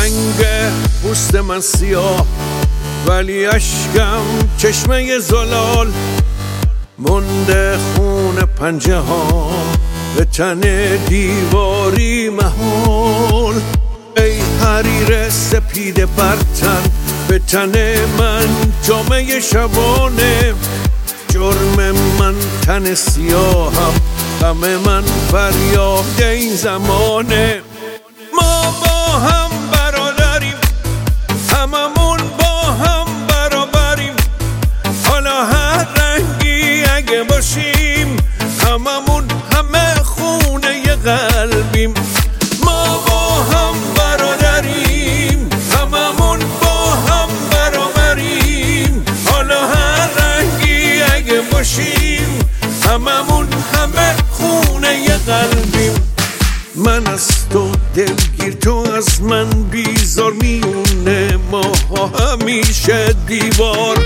رنگ پوست من سیاه ولی اشکم چشمه زلال، مونده خون پنجه ها به تن دیواری محال. ای حریر سپید برتن به تن من جامعه شبانه، جرم من تن سیاهم، غم من فریاد این زمانه. ما با هم برادریم، هممون با هم برابریم، حالا هر رنگی اگه باشیم هممون همه خونه قلبیم. ما با هم برادریم، هممون با هم برابریم، حالا هر رنگی اگه باشیم هممون همه خونه قلبیم. من از تو دلگیر، تو از من بیزار، میونه ما همیشه دیوار.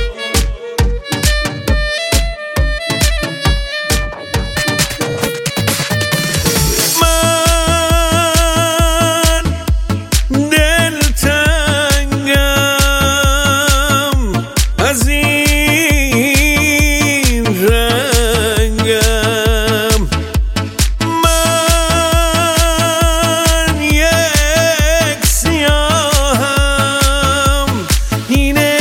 من دلتنگم از این رنگم، من یک سیاهم، اینه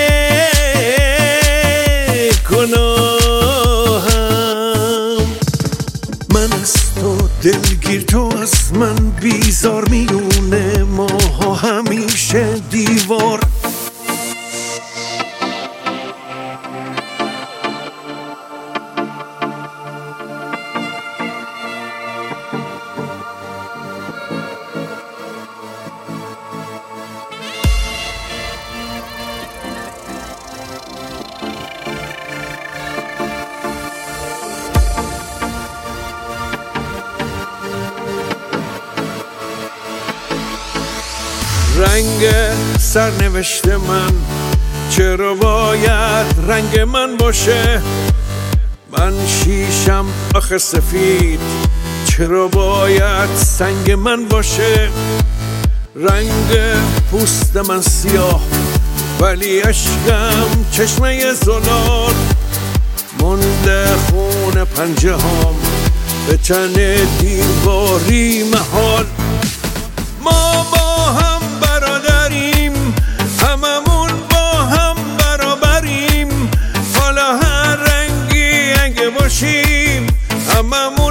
گناهم. من از تو دلگیر، تو از من بیزار، میونه ما همیشه دیوار. رنگ سرنوشت من چرا باید رنگ من باشه؟ من شیشم آخه سفید، چرا باید سنگ من باشه؟ رنگ پوست من سیاه ولی اشکم چشمه زلال، مونده خون پنجه هام به تن دیواری محال. ما با هم برادریم، هممون با هم برابریم، حالا هر رنگی اگه باشیم هممون